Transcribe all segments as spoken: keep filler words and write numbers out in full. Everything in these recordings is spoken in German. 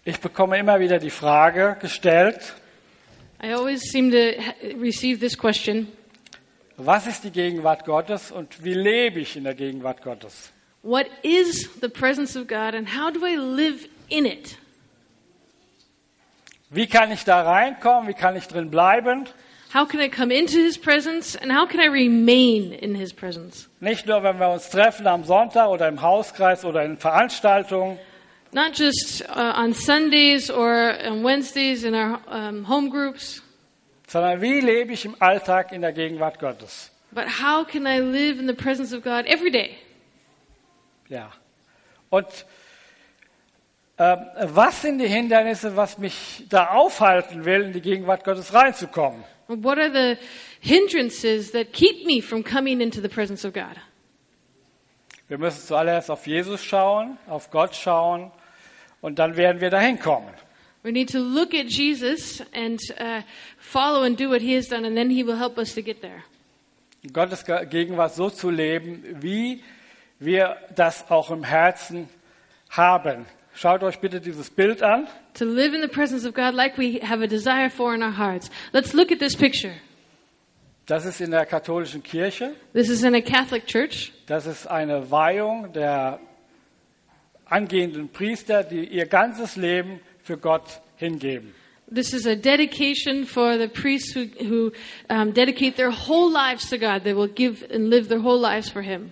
Ich bekomme immer wieder die Frage gestellt, I always seem to ha- receive this question. was ist die Gegenwart Gottes und wie lebe ich in der Gegenwart Gottes? What is the presence of God and how do I live in it? Wie kann ich da reinkommen? Wie kann ich drin bleiben? How can I come into His presence and how can I remain in His presence? Nicht nur, wenn wir uns treffen am Sonntag oder im Hauskreis oder in Veranstaltungen, Not just uh, on Sundays or on Wednesdays in our um, home groups, sondern wie lebe ich im Alltag in der Gegenwart Gottes? but how can I live in the presence of God every day? Ja. Und ähm, was sind die Hindernisse, was mich da aufhalten will, in die Gegenwart Gottes reinzukommen? What are the hindrances that keep me from coming into the presence of God? Wir müssen zuallererst auf Jesus schauen, auf Gott schauen und dann werden wir dahin kommen. We need to look at Jesus and uh, follow and do what He has done, and then He will help us to get there. In Gottes Gegenwart so zu leben, wie wir das auch im Herzen haben. Schaut euch bitte dieses Bild an. To live in the presence of God like we have a desire for in our hearts. Let's look at this picture. Das ist in der katholischen Kirche. This is in a Catholic church. Das ist eine Weihung der angehenden Priester, die ihr ganzes Leben für Gott hingeben. This is a dedication for the priests who, who um, dedicate their whole lives to God. They will give and live their whole lives for Him.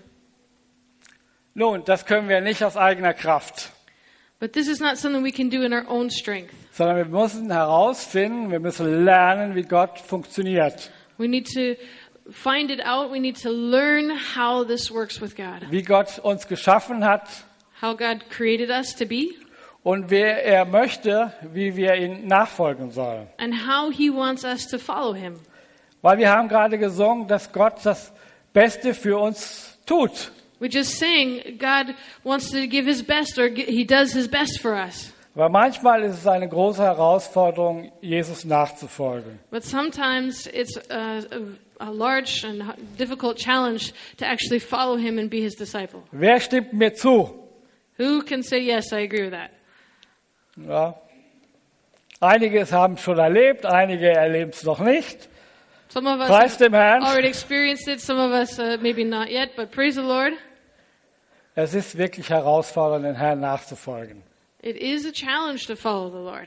Nun, das können wir nicht aus eigener Kraft, But this is not something we can do in our own strength. sondern wir müssen herausfinden, wir müssen lernen, wie Gott funktioniert, We need to find it out. We need to learn how this works with God. wie Gott uns geschaffen hat How God created us to be und wer er möchte, wie wir ihn nachfolgen sollen. and how He wants us to follow Him. Weil wir haben gerade gesungen, dass Gott das Beste für uns tut. We just sang God wants to give His best, or gi- He does His best for us. Aber manchmal ist es eine große Herausforderung, Jesus nachzufolgen. But sometimes it's a, a, a large and h- difficult challenge to actually follow Him and be His disciple. Wer stimmt mir zu? Who can say, yes, I agree with that? Ja. Einige haben es schon erlebt, einige erleben es noch nicht. Some of us Preis dem have Herrn. already experienced it, some of us uh, maybe not yet, but praise the Lord. Es ist wirklich herausfordernd, den Herrn nachzufolgen, It is a challenge to follow the Lord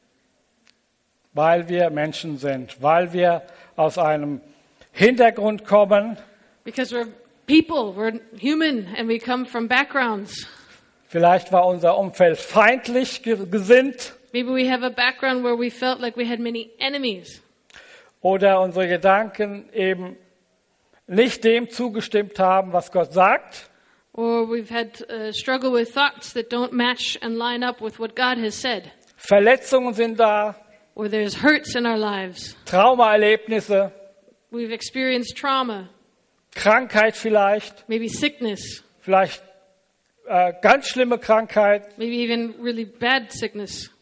weil wir Menschen sind, weil wir aus einem Hintergrund kommen. because we're people, we're human, and we come from backgrounds. Vielleicht war unser Umfeld feindlich ge- gesinnt Maybe we have a background where we felt like we had many enemies, oder unsere Gedanken eben nicht dem zugestimmt haben, was Gott sagt. or we've had uh, struggle with thoughts that don't match and line up with what God has said, Verletzungen sind da, or there's hurts in our lives. Traumaerlebnisse, We've experienced trauma, Krankheit vielleicht, maybe sickness, vielleicht äh, ganz schlimme Krankheit, maybe even really bad sickness.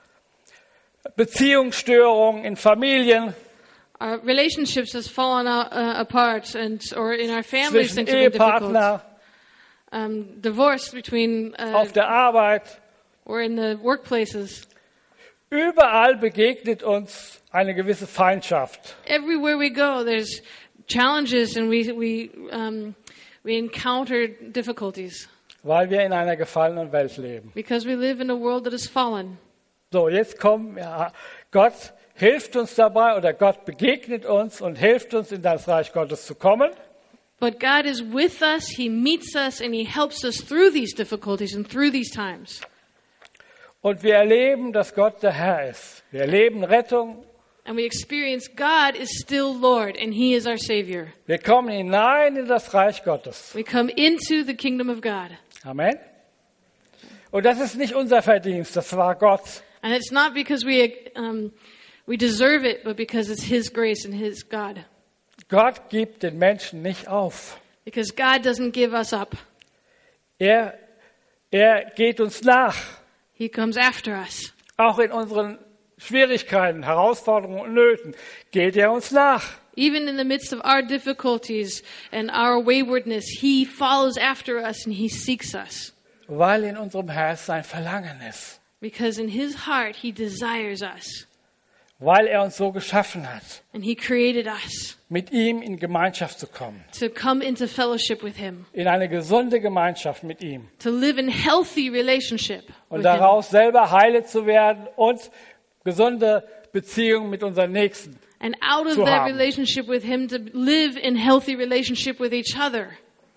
Beziehungsstörungen in Familien, Our relationships has fallen out, uh, apart, and or in our families zwischen things have been difficult. Ehepartner, Um, divorce between uh, auf der Arbeit. or in the workplaces. Überall begegnet uns eine gewisse Feindschaft. Everywhere we go, there's challenges, and we we um, we encounter difficulties Weil wir in einer gefallenen Welt leben. because we live in a world that is fallen. So, jetzt kommen, ja, Gott hilft uns dabei oder Gott begegnet uns und hilft uns, in das Reich Gottes zu kommen. But God is with us. He meets us, and He helps us through these difficulties and through these times. Und wir erleben, dass Gott der Herr ist. Wir erleben Rettung. And we experience God is still Lord, and He is our Savior. Wir kommen hinein in das Reich Gottes. We come into the kingdom of God. Amen. Und das ist nicht unser Verdienst, das war Gott. And it's not because we um, we deserve it, but because it's His grace and His God. Gott gibt den Menschen nicht auf. Because God doesn't give us up. Er, er geht uns nach. He comes after us. Auch in unseren Schwierigkeiten, Herausforderungen und Nöten geht er uns nach. Even in the midst of our difficulties and our waywardness, He follows after us and He seeks us. Weil in unserem Herzen ein Verlangen ist. Because in his heart, he desires us. Weil er uns so geschaffen hat, And he created us mit ihm in Gemeinschaft zu kommen. to come into fellowship with him. In eine gesunde Gemeinschaft mit ihm. To live in healthy relationship Und with him. daraus selber heile zu werden und gesunde Beziehungen mit unseren Nächsten. And out of zu that haben. relationship with him, to live in healthy relationship with each other.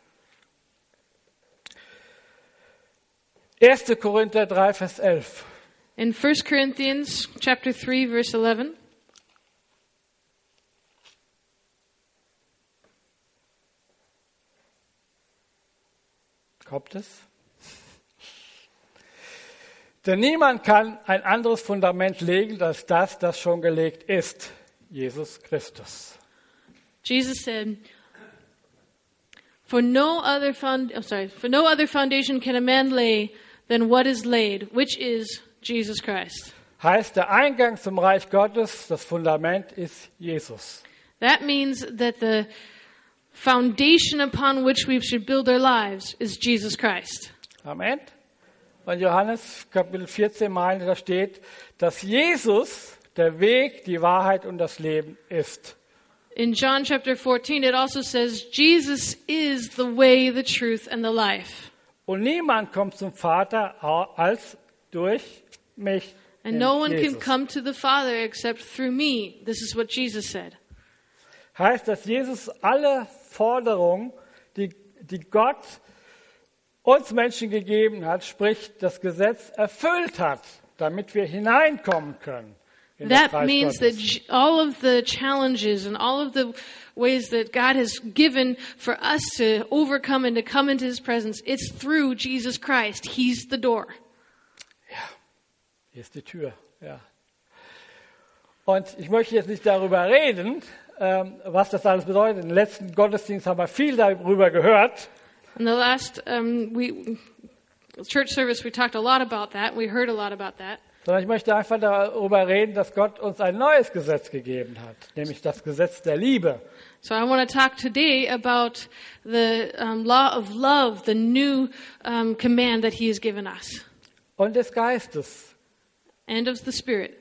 erster Korinther drei, Vers elf. In First Corinthians chapter three, verse eleven. Kommt es? Denn niemand kann ein anderes Fundament legen als das, das schon gelegt ist, Jesus Christus. Jesus said, "For no other found, oh, sorry, for no other foundation can a man lay than what is laid, which is Jesus Christ." Heißt, der Eingang zum Reich Gottes, das Fundament ist Jesus. That means that the foundation upon which we should build our lives is Jesus Christ. Amen. Und Johannes Kapitel vierzehn meint, da steht, dass Jesus der Weg, die Wahrheit und das Leben ist. In John chapter fourteen, it also says, Jesus is the way, the truth, and the life. Und niemand kommt zum Vater als durch mich. And no one can Jesus. come to the Father except through me. This is what Jesus said. Heißt, dass Jesus alle Forderungen, die, die Gott uns Menschen gegeben hat, sprich das Gesetz erfüllt hat, damit wir hineinkommen können. In das That Reich means that Gottes. j- all of the challenges and all of the ways that God has given for us to overcome and to come into His presence, it's through Jesus Christ. He's the door. Hier ist die Tür. Ja. Und ich möchte jetzt nicht darüber reden, ähm, was das alles bedeutet. Im letzten Gottesdienst haben wir viel darüber gehört. In the last um, we, church service, we talked a lot about that. We heard a lot about that. Sondern ich möchte einfach darüber reden, dass Gott uns ein neues Gesetz gegeben hat, nämlich das Gesetz der Liebe. So I want to talk today about the um, law of love, the new um, command that He has given us, Und des Geistes. and of the Spirit.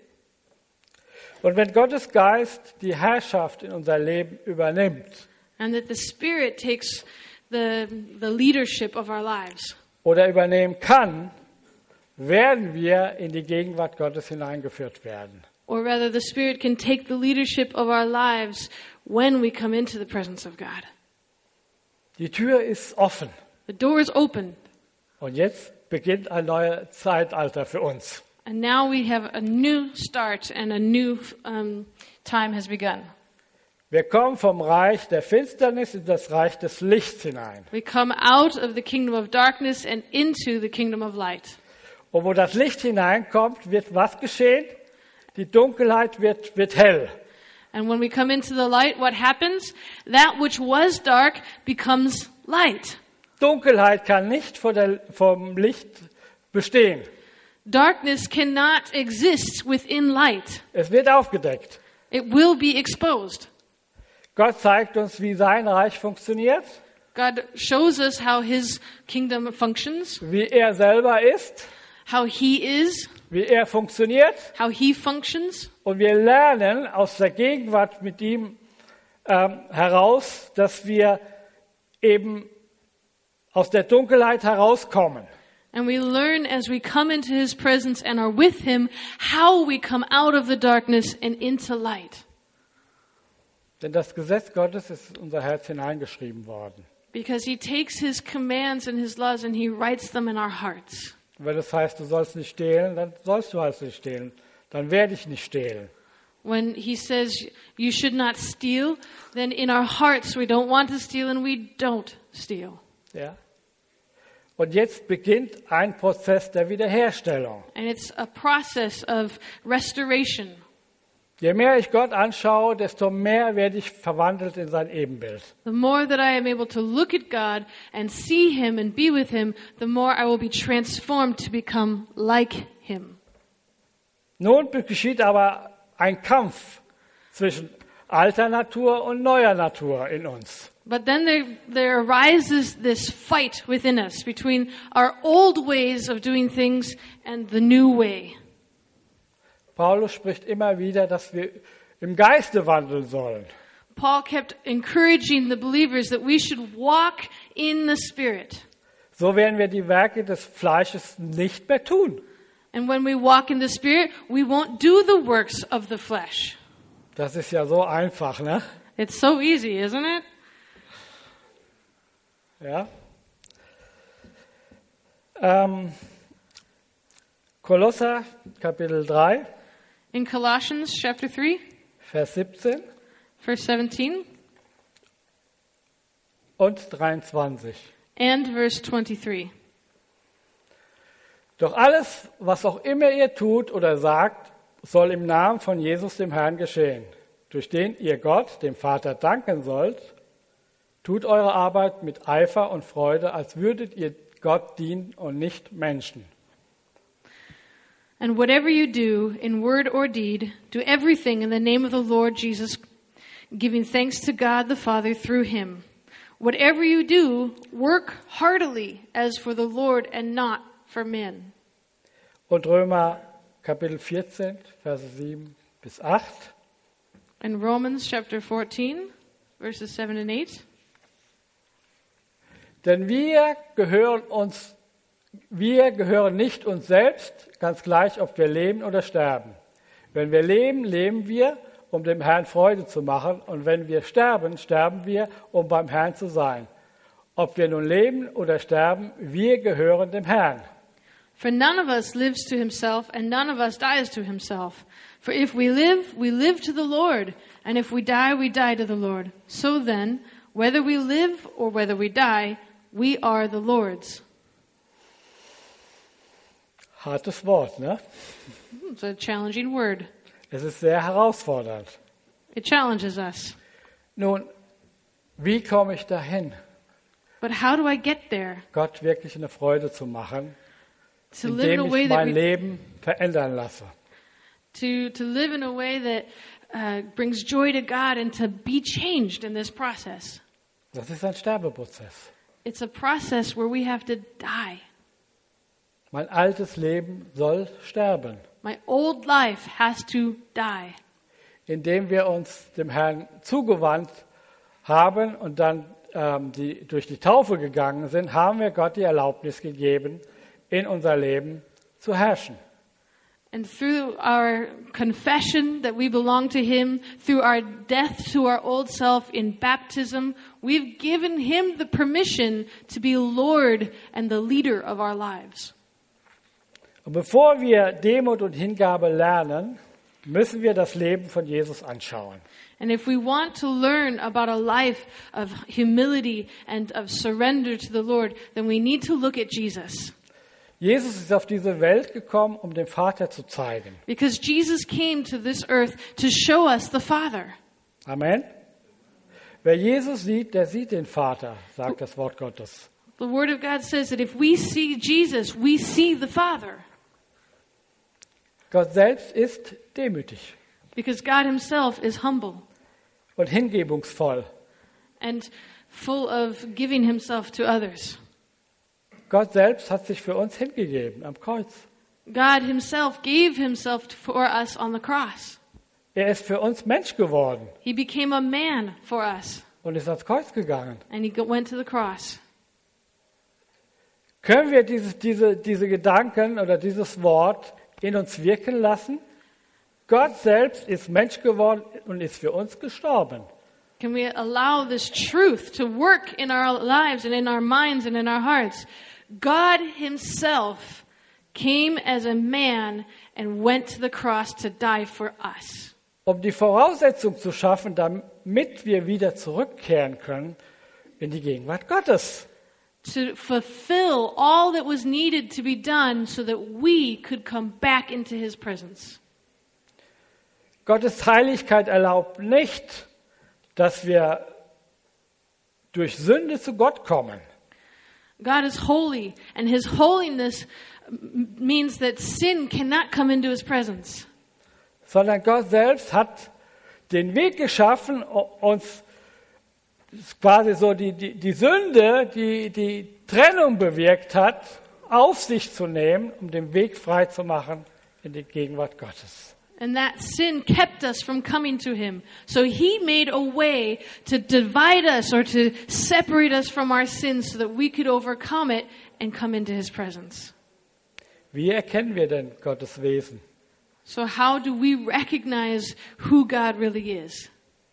Und wenn Gottes Geist die Herrschaft in unser Leben übernimmt And that the Spirit takes the, the leadership of our lives. oder übernehmen kann, werden wir in die Gegenwart Gottes hineingeführt werden. Or rather, the Spirit can take the leadership of our lives when we come into the presence of God. Die Tür ist offen. The door is open. Und jetzt beginnt ein neues Zeitalter für uns. And now we have a new start and a new um, time has begun. Wir kommen vom Reich der Finsternis in das Reich des Lichts hinein. We come out of the kingdom of darkness and into the kingdom of light. Und wo das Licht hineinkommt, wird was geschehen? Die Dunkelheit wird, wird hell. And when we come into the light, what happens? That which was dark becomes light. Dunkelheit kann nicht vor der, vom Licht bestehen. Darkness cannot exist within light. Es wird aufgedeckt. It will be exposed. Gott zeigt uns, wie sein Reich funktioniert, God shows us how His kingdom functions, wie er selber ist, how He is, wie er funktioniert. how He functions. Und wir lernen aus der Gegenwart mit ihm ähm, heraus, dass wir eben aus der Dunkelheit herauskommen. And we learn as we come into His presence and are with Him how we come out of the darkness and into light. Denn das Gesetz Gottes ist in unser Herz hineingeschrieben worden. Because He takes His commands and His laws and He writes them in our hearts. Und wenn das heißt, du sollst nicht stehlen, dann sollst du halt nicht stehlen. Dann werde ich nicht stehlen. When He says you should not steal, then in our hearts we don't want to steal and we don't steal. Ja? Und jetzt beginnt ein Prozess der Wiederherstellung. And it's a process of restoration. Je mehr ich Gott anschaue, desto mehr werde ich verwandelt in sein Ebenbild. The more that I am able to look at God and see Him and be with Him, the more I will be transformed to become like Him. Nun geschieht aber ein Kampf zwischen alter Natur und neuer Natur in uns. But then there, there arises this fight within us between our old ways of doing things and the new way. Paulus spricht immer wieder, dass wir im Geiste wandeln sollen. Paul kept encouraging the believers that we should walk in the Spirit. So werden wir die Werke des Fleisches nicht mehr tun. And when we walk in the Spirit, we won't do the works of the flesh. Das ist ja so einfach, ne? It's so easy, isn't it? Ja. Ähm, Kolosser Kapitel drei, In Colossians chapter three, Vers siebzehn verse seventeen und dreiundzwanzig. and verse twenty-three. Doch alles, was auch immer ihr tut oder sagt, soll im Namen von Jesus, dem Herrn, geschehen, durch den ihr Gott, dem Vater, danken sollt. Tut eure Arbeit mit Eifer und Freude, als würdet ihr Gott dienen und nicht Menschen. And whatever you do, in word or deed, do everything in the name of the Lord Jesus, giving thanks to God the Father through him. Whatever you do, work heartily as for the Lord and not for men. Und Römer Kapitel vierzehn, Verse sieben bis acht. In Romans chapter fourteen, verses seven and eight. Denn wir gehören uns, wir gehören nicht uns selbst, ganz gleich, ob wir leben oder sterben. Wenn wir leben, leben wir, um dem Herrn Freude zu machen. Und wenn wir sterben, sterben wir, um beim Herrn zu sein. Ob wir nun leben oder sterben, wir gehören dem Herrn. For none of us lives to himself, and none of us dies to himself. For if we live, we live to the Lord, and if we die, we die to the Lord. So then, whether we live or whether we die, we are the Lord's. Hartes Wort, ne? It's a challenging word. Es ist sehr herausfordernd. It challenges us. Nun, wie komme ich dahin, But how do I get there? Gott wirklich eine Freude zu machen, To live in indem a way ich that mein we, Leben verändern lasse? to to live in a way that uh, brings joy to God and to be changed in this process. Das ist ein Sterbeprozess. It's a process where we have to die. Mein altes Leben soll sterben, My old life has to die. indem wir uns dem Herrn zugewandt haben und dann ähm, die, durch die Taufe gegangen sind, haben wir Gott die Erlaubnis gegeben, in unser Leben zu herrschen. And through our confession that we belong to Him, through our death to our old self in baptism, we've given Him the permission to be Lord and the leader of our lives. Und bevor wir Demut und Hingabe lernen, müssen wir das Leben von Jesus anschauen. And if we want to learn about a life of humility and of surrender to the Lord, then we need to look at Jesus. Jesus ist auf diese Welt gekommen, um den Vater zu zeigen. Because Jesus came to this earth to show us the Father. Amen. Wer Jesus sieht, der sieht den Vater, sagt das Wort Gottes. The Word of God says that if we see Jesus, we see the Father. Gott selbst ist demütig Because God Himself is humble und hingebungsvoll. and full of giving Himself to others. Gott selbst hat sich für uns hingegeben am Kreuz. God Himself gave Himself for us on the cross. Er ist für uns Mensch geworden He became a man for us, und ist ans Kreuz gegangen. and He go- went to the cross. Können wir dieses, diese, diese Gedanken oder dieses Wort in uns wirken lassen? Gott selbst ist Mensch geworden und ist für uns gestorben. Can we allow this truth to work in our lives and in our minds and in our hearts? God Himself came as a man and went to the cross to die for us. Um die Voraussetzung zu schaffen, damit wir wieder zurückkehren können in die Gegenwart Gottes. To fulfill all that was needed to be done so that we could come back into His presence. Gottes Heiligkeit erlaubt nicht, dass wir durch Sünde zu Gott kommen. God is holy, and His holiness m- means that sin cannot come into His presence. Sondern Gott selbst hat den Weg geschaffen, uns quasi so die, die, die Sünde, die die Trennung bewirkt hat, auf sich zu nehmen, um den Weg frei zu machen in die Gegenwart Gottes. And that sin kept us from coming to him. So he made a way to divide us or to separate us from our sins so that we could overcome it and come into his presence. Wie erkennen wir denn Gottes Wesen? So how do we recognize who God really is?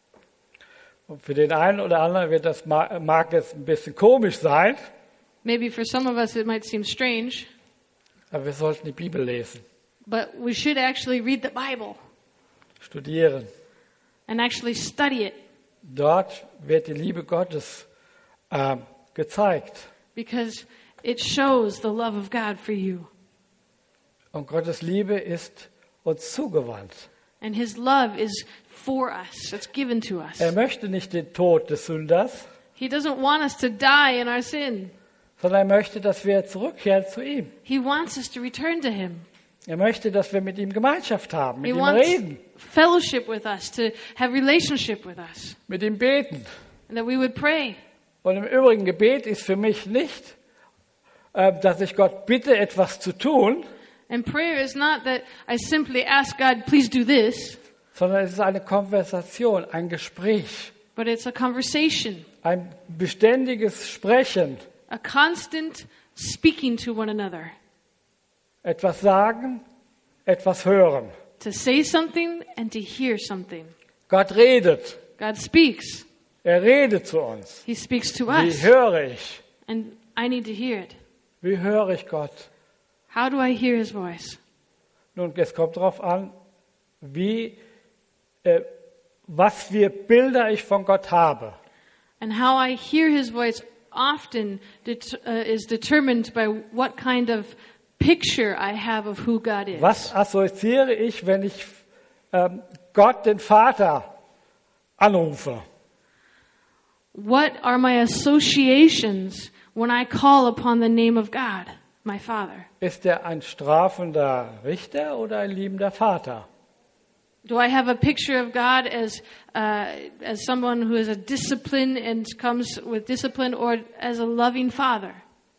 Und für den einen oder anderen wird das mag jetzt ein bisschen komisch sein, Maybe for some of us it might seem strange, aber wir sollten die Bibel lesen, but we should actually read the Bible studieren. and actually study it, Dort wird die Liebe Gottes äh, gezeigt. because it shows the love of God for you. Und Gottes Liebe ist uns zugewandt. And his love is for us. It's given to us. Er möchte nicht den Tod des Sünders, He doesn't want us to die in our sin. sondern er möchte, dass wir zurückkehren zu ihm. He wants us to return to him. Er möchte, dass wir mit ihm Gemeinschaft haben, mit He ihm wants reden, fellowship with us, to have relationship with us, mit ihm beten. and that we would pray. Und im Übrigen, Gebet ist für mich nicht, äh, dass ich Gott bitte, etwas zu tun, And prayer is not that I simply ask God, please do this, sondern es ist eine Konversation, ein Gespräch, but it's a conversation, ein beständiges Sprechen, a constant speaking to one another, etwas sagen, etwas hören. to say something and to hear something. Gott redet, God speaks. er redet zu uns. He speaks to Wie us, höre ich? and I need to hear it. Wie höre ich Gott? How do I hear his voice? Nun, es kommt darauf an, wie, äh, was für Bilder ich von Gott habe. And how I hear his voice often det- uh, is determined by what kind of picture I have of who God is. Was assoziiere ich, wenn ich ähm, Gott, den Vater, anrufe? What are my associations when I call upon the name of God, my Father? Ist er ein strafender Richter oder ein liebender Vater? Do I have a picture of God as uh, as someone who is a discipline and comes with discipline, or as a loving Father?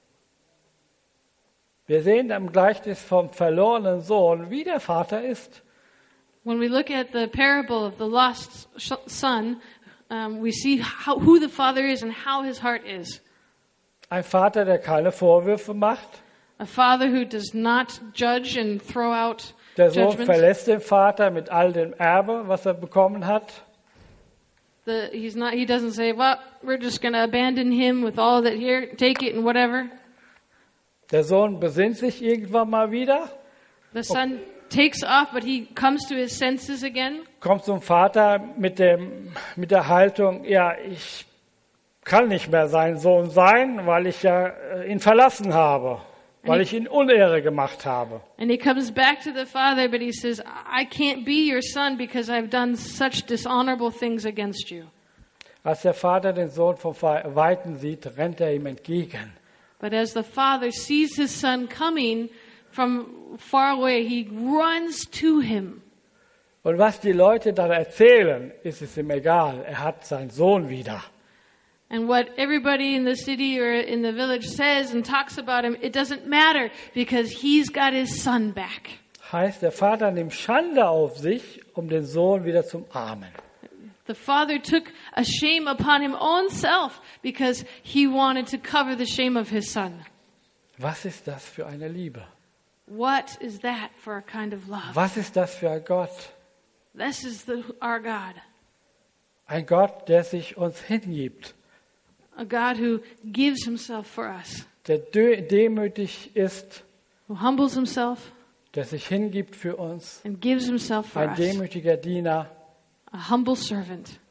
Wir sehen im Gleichnis vom verlorenen Sohn, wie der Vater ist. When we look at the parable of the lost sh- son, um, we see how, who the Father is and how his heart is. Ein Vater, der keine Vorwürfe macht. A father who does not judge and throw out Der Sohn judgments. verlässt den Vater mit all dem Erbe, was er bekommen hat. The, he's not. He doesn't say, "Well, we're just going to abandon him with all that. Here, take it and whatever." Der Sohn besinnt sich irgendwann mal wieder, The son takes off, but he comes to his senses again. kommt zum Vater mit, dem, mit der Haltung, ja, ich kann nicht mehr sein Sohn sein, weil ich ja äh, ihn verlassen habe, weil ich ihn Unehre gemacht habe. And he comes back to the father, but he says, "I can't be your son because I've done such dishonorable things against you." Als der Vater den Sohn vom Weiten sieht, rennt er ihm entgegen. But as the father sees his son coming from far away, he runs to him. Und was die Leute dann erzählen, ist es ihm egal. Er hat seinen Sohn wieder. And what everybody in the city or in the village says and talks about him, it doesn't matter because he's got his son back. Heißt, der Vater nimmt Schande auf sich, um den Sohn wieder zu umarmen. The father took a shame upon him own self because he wanted to cover the shame of his son. Was ist das für eine Liebe? What is that for a kind of love? Was ist das für ein Gott? This is the, our God. Ein Gott, der sich uns hingibt, A God who gives himself for us, der dö- demütig ist, who humbles himself der sich hingibt für uns, and gives himself for ein us. demütiger Diener. A humble servant.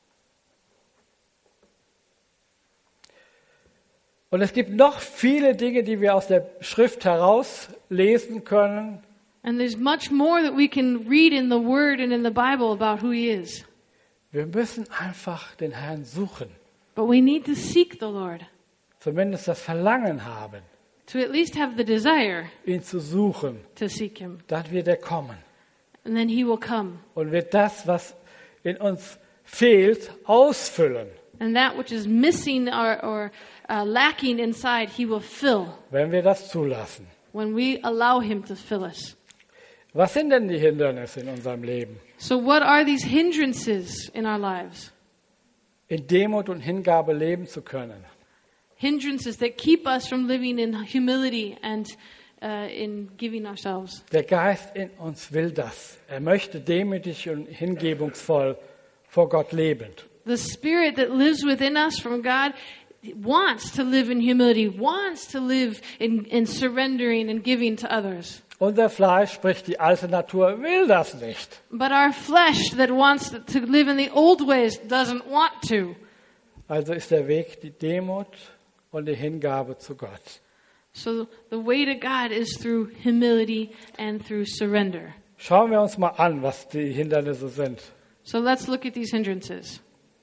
Und es gibt noch viele Dinge, die wir aus der Schrift herauslesen können. And there's much more that we can read in the Word and in the Bible about who He is. Wir müssen einfach den Herrn suchen, But we need to seek the Lord, zumindest das Verlangen haben, to at least have the desire ihn zu suchen. to seek Him. Dann wird er kommen And then He will come. und wird das, was in uns fehlt, ausfüllen, And that which is missing or, or uh, lacking inside, he will fill wenn wir das zulassen. when we allow him to fill us. Was sind denn die Hindernisse in unserem Leben? So what are these hindrances in our lives? In Demut und Hingabe leben zu können. Hindrances that keep us from living in humility and uh, in giving ourselves. Der Geist in uns will das. Er möchte demütig und hingebungsvoll vor Gott leben. The spirit that lives within us from God wants to live in humility, wants to live in, in surrendering and giving to others. Unser Fleisch, sprich die alte Natur, will das nicht. But our flesh that wants to live in the old ways doesn't want to. Also ist der Weg die Demut und die Hingabe zu Gott. So the way to God is through humility and through surrender. Schauen wir uns mal an, was die Hindernisse sind. So let's look at these hindrances.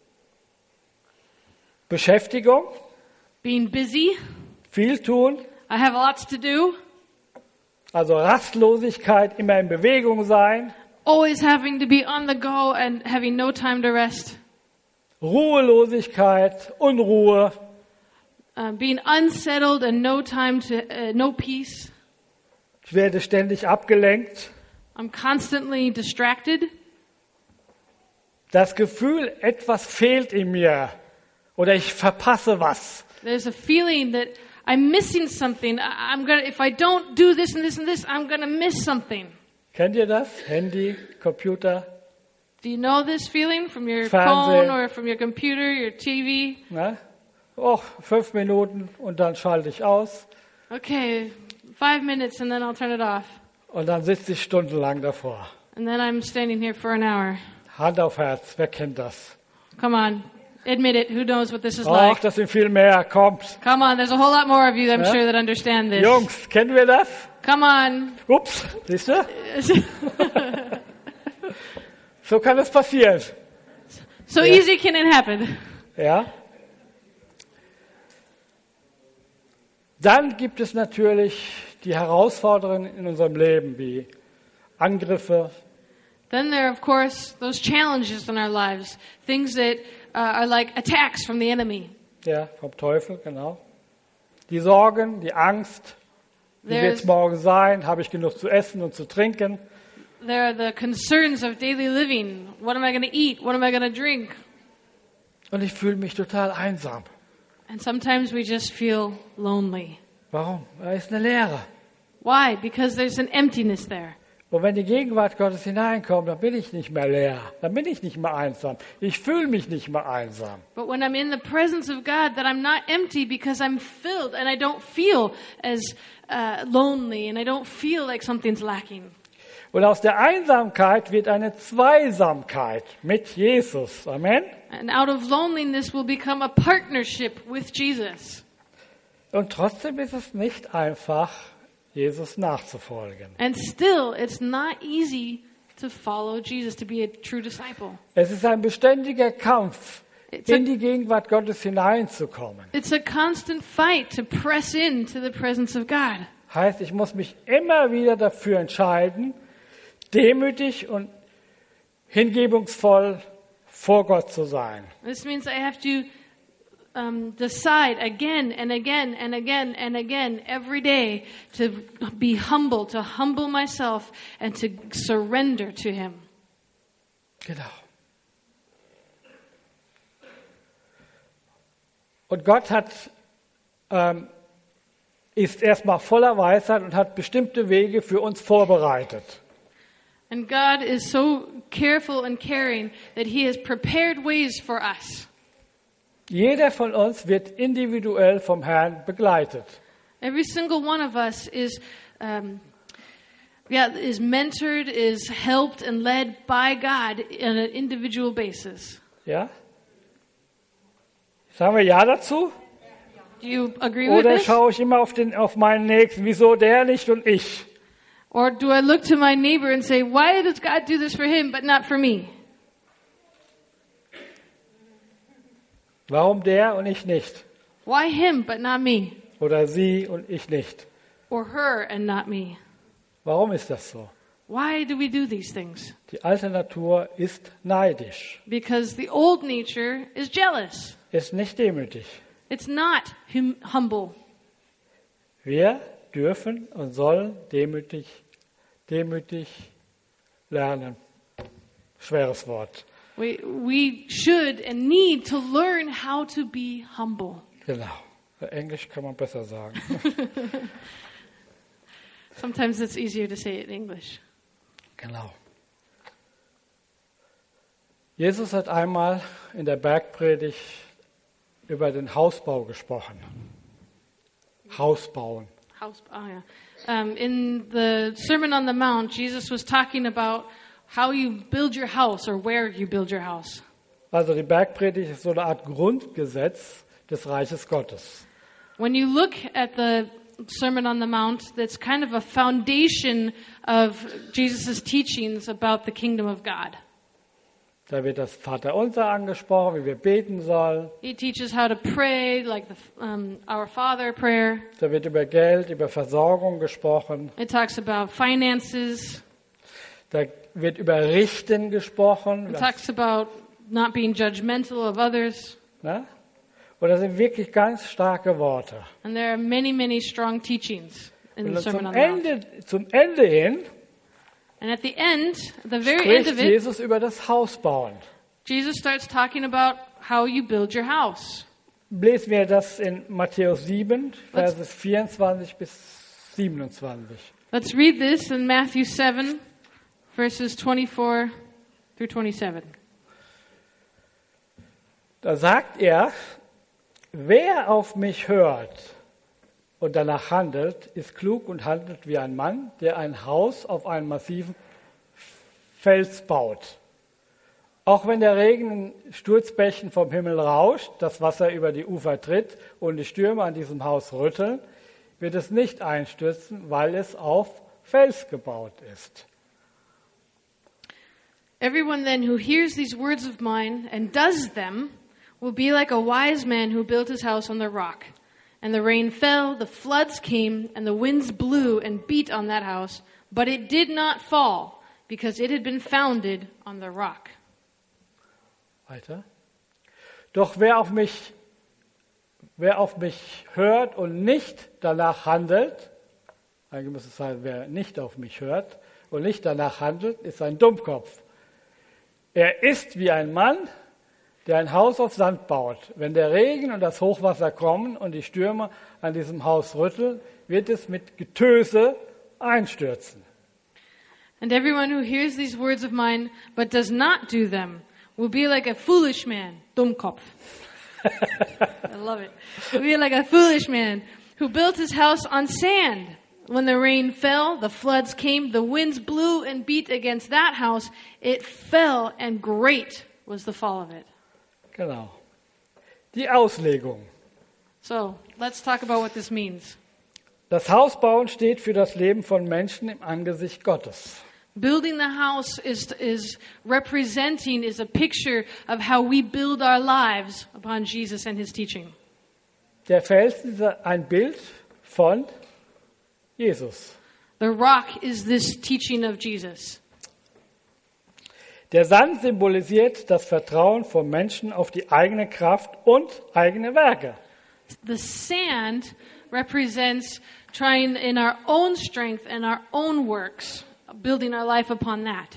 Beschäftigung, Being busy. viel tun, I have lots to do. also Rastlosigkeit, immer in Bewegung sein, Always having to be on the go and having no time to rest. Ruhelosigkeit, Unruhe, Uh, being unsettled and no time to, uh, no peace. ich werde ständig abgelenkt. I'm constantly distracted. Das Gefühl, etwas fehlt in mir oder ich verpasse was. There's a feeling that I'm missing something. I- I'm gonna, if I don't do this and this and this, I'm gonna miss something. Kennt ihr das? Handy, Computer, Do you know this feeling from your Fernsehen. phone or from your computer, your T V? ne? Oh, fünf Minuten und dann schalte ich aus Okay, five minutes and then I'll turn it off. und dann sitze ich stundenlang davor. And then I'm standing here for an hour. Hand auf Herz, wer kennt das? Come on, admit it. Who knows what this is Ach, like? das sind viel mehr, kommt. Come on, there's a whole lot more of you, I'm Ja? sure, that understand this. Jungs, kennen wir das? Come on. Ups, siehst du? So kann es passieren. So Ja. easy can it happen. Ja? Dann gibt es natürlich die Herausforderungen in unserem Leben, wie Angriffe, Then there are, of course, those challenges in our lives, things that uh, are like attacks from the enemy. ja, vom Teufel, genau. Die Sorgen, die Angst, wie wird es There's, morgen sein? Habe ich genug zu essen und zu trinken? there are the concerns of daily living. What am I going to eat? What am I going to drink? Und ich fühle mich total einsam. And sometimes we just feel lonely. Warum? Da ist eine Leere. Why? Because there's an emptiness there. Und wenn die Gegenwart Gottes hineinkommt, dann bin ich nicht mehr leer. Dann bin ich nicht mehr einsam. Ich fühle mich nicht mehr einsam. But when I'm in the presence of God, that I'm not empty because I'm filled and I don't feel as uh, lonely and I don't feel like something's lacking. Und aus der Einsamkeit wird eine Zweisamkeit mit Jesus. Amen. And out of loneliness will become a partnership with Jesus. Und trotzdem ist es nicht einfach, Jesus nachzufolgen. And still, it's not easy to follow Jesus, to be a true disciple. Es ist ein beständiger Kampf, It's a- in die Gegenwart Gottes hineinzukommen. It's a constant fight to press into the presence of God. Heißt, ich muss mich immer wieder dafür entscheiden, demütig und hingebungsvoll vor Gott zu sein. This means I have to um, decide again and again and again and again every day to be humble, to humble myself and to surrender to Him. Genau. Und Gott hat, ähm, ist erstmal voller Weisheit und hat bestimmte Wege für uns vorbereitet. And God is so careful and caring that He has prepared ways for us. Jeder von uns wird individuell vom Herrn begleitet. Every single one of us is, um, yeah, is mentored, is helped and led by God on an individual basis. Ja? Sagen wir Ja dazu? Do you agree with Oder this? schaue ich immer auf, den, auf meinen Nächsten? Wieso der nicht und ich? Or do I look to my neighbor and say, why does God do this for him but not for me? Warum der und ich nicht? Why him but not me? Oder sie und ich nicht? Or her and not me? Warum ist das so? Why do we do these things? Die alte Natur ist neidisch, Because the old nature is jealous. ist nicht demütig. It's not hum- humble. Wir dürfen und sollen demütig, demütig lernen. Schweres Wort. We, we should and need to learn how to be humble. Genau. Englisch kann man besser sagen. Sometimes it's easier to say it in English. Genau. Jesus hat einmal in der Bergpredigt über den Hausbau gesprochen. Hausbauen. House, oh yeah. Um, in the Sermon on the Mount, Jesus was talking about how you build your house or where you build your house. Also die Bergpredigt ist so eine Art Grundgesetz des Reiches Gottes. When you look at the Sermon on the Mount, that's kind of a foundation of Jesus' teachings about the kingdom of God. Da wird das Vaterunser angesprochen, wie wir beten sollen. He teaches how to pray, like the um, Our Father prayer. Da wird über Geld, über Versorgung gesprochen. It talks about finances. Da wird über Richten gesprochen. It talks about not being judgmental of others. Ne? Und das sind wirklich ganz starke Worte. And there are many, many strong teachings in Und the Sermon zum on the Mount. Ende, zum Ende hin And at the end, at the very end spricht of it, Jesus über das Hausbauen. Jesus starts talking about how you build your house. Lesen wir das in Matthäus sieben, Verse vierundzwanzig bis siebenundzwanzig. Let's read this in Matthew seven, verses twenty-four through twenty-seven. Da sagt er, wer auf mich hört und danach handelt, ist klug und handelt wie ein Mann, der ein Haus auf einem massiven Fels baut. Auch wenn der Regen in Sturzbächen vom Himmel rauscht, das Wasser über die Ufer tritt und die Stürme an diesem Haus rütteln, wird es nicht einstürzen, weil es auf Fels gebaut ist. Everyone then who hears these words of mine and does them will be like a wise man who built his house on the rock. And the rain fell, the floods came, and the winds blew and beat on that house, but it did not fall, because it had been founded on the rock. Weiter. Doch wer auf mich, wer auf mich hört und nicht danach handelt, eigentlich muss es sein, wer nicht auf mich hört und nicht danach handelt, ist ein Dummkopf. Er ist wie ein Mann, der ein Haus auf Sand baut. Wenn der Regen und das Hochwasser kommen und die Stürme an diesem Haus rütteln, wird es mit Getöse einstürzen. And everyone who hears these words of mine but does not do them will be like a foolish man, Dummkopf. I love it. Will be like a foolish man who built his house on sand. When the rain fell, the floods came, the winds blew and beat against that house. It fell, and great was the fall of it. Genau. Die Auslegung. So, let's talk about what this means. Das Hausbauen steht für das Leben von Menschen im Angesicht Gottes. Building the house is, is representing, is a picture of how we build our lives upon Jesus and his teaching. Der Felsen ist ein Bild von Jesus. The rock is this teaching of Jesus. Der Sand symbolisiert das Vertrauen von Menschen auf die eigene Kraft und eigene Werke. The sand represents trying in our own strength and our own works, building our life upon that.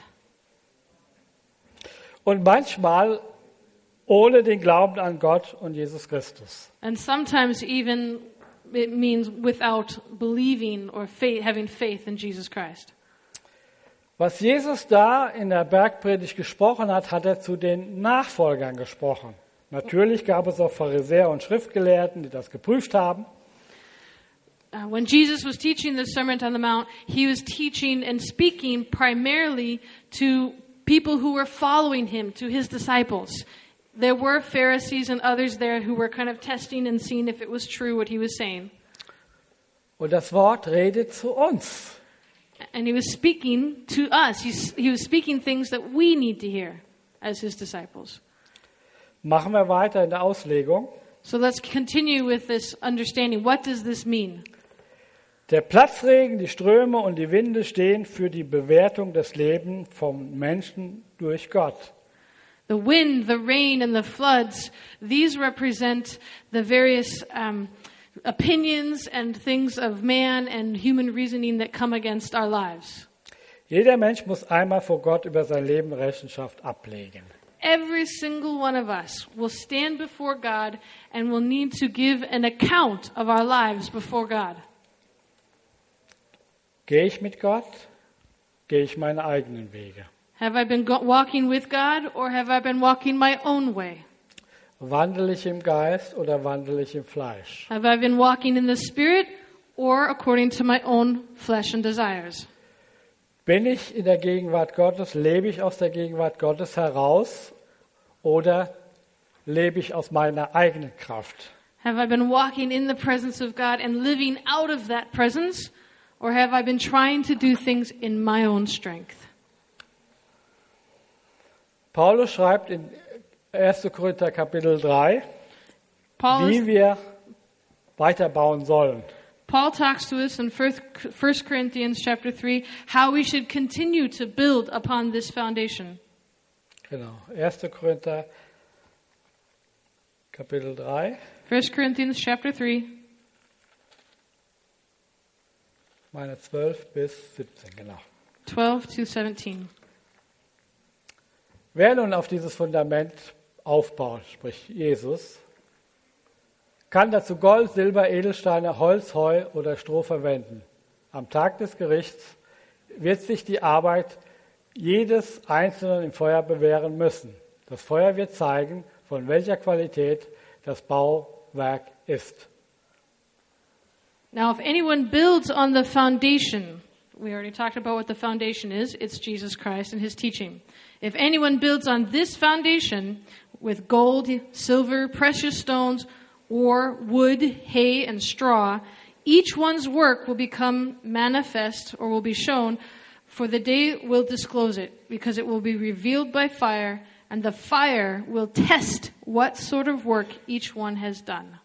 Und manchmal ohne den Glauben an Gott und Jesus Christus. And sometimes even it means without believing or faith, having faith in Jesus Christ. Was Jesus da in der Bergpredigt gesprochen hat, hat er zu den Nachfolgern gesprochen. Natürlich gab es auch Pharisäer und Schriftgelehrten, die das geprüft haben. Uh, when Jesus was teaching the Sermon on the Mount, he was teaching and speaking primarily to people who were following him, to his disciples. There were Pharisees and others there who were kind of testing and seeing if it was true what he was saying. Und das Wort redet zu uns. And he was speaking to us. He's, he was speaking things that we need to hear as his disciples. Machen wir weiter in der Auslegung. So let's continue with this understanding. What does this mean? Der Platzregen, die Ströme und die Winde stehen für die Bewertung des Lebens vom Menschen durch Gott. The wind, the rain, and the floods, these represent the various um, opinions and things of man and human reasoning that come against our lives. Jeder Mensch muss einmal vor Gott über sein Leben Rechenschaft ablegen. Every single one of us will stand before God and will need to give an account of our lives before God. Gehe ich mit Gott? Gehe ich meine eigenen Wege? Have I been go- walking with God or have I been walking my own way? Wandle ich im Geist oder wandle ich im Fleisch? Have I been walking in the Spirit or according to my own flesh and desires? Bin ich in der Gegenwart Gottes, lebe ich aus der Gegenwart Gottes heraus oder lebe ich aus meiner eigenen Kraft? Have I been walking in the presence of God and living out of that presence, or have I been trying to do things in my own strength? Paulus schreibt in erster Korinther Kapitel drei, Paul, wie is, wir weiterbauen sollen. Paul talks to us in First Corinthians chapter three how we should continue to build upon this foundation. Genau, erster Korinther Kapitel drei. First Corinthians chapter three. Meine zwölf bis siebzehn, genau. twelve to seventeen. Wer nun auf dieses Fundament aufbaut, spricht Jesus, kann dazu Gold, Silber, Edelsteine, Holz, Heu oder Stroh verwenden. Am Tag des Gerichts wird sich die Arbeit jedes Einzelnen im Feuer bewähren müssen. Das Feuer wird zeigen, von welcher Qualität das Bauwerk ist. Now, if anyone builds on the foundation, we already talked about what the foundation is. It's Jesus Christ and his teaching. If anyone builds on this foundation with gold, silver, precious stones, or wood, hay, and straw, each one's work will become manifest or will be shown, for the day will disclose it, because it will be revealed by fire, and the fire will test what sort of work each one has done.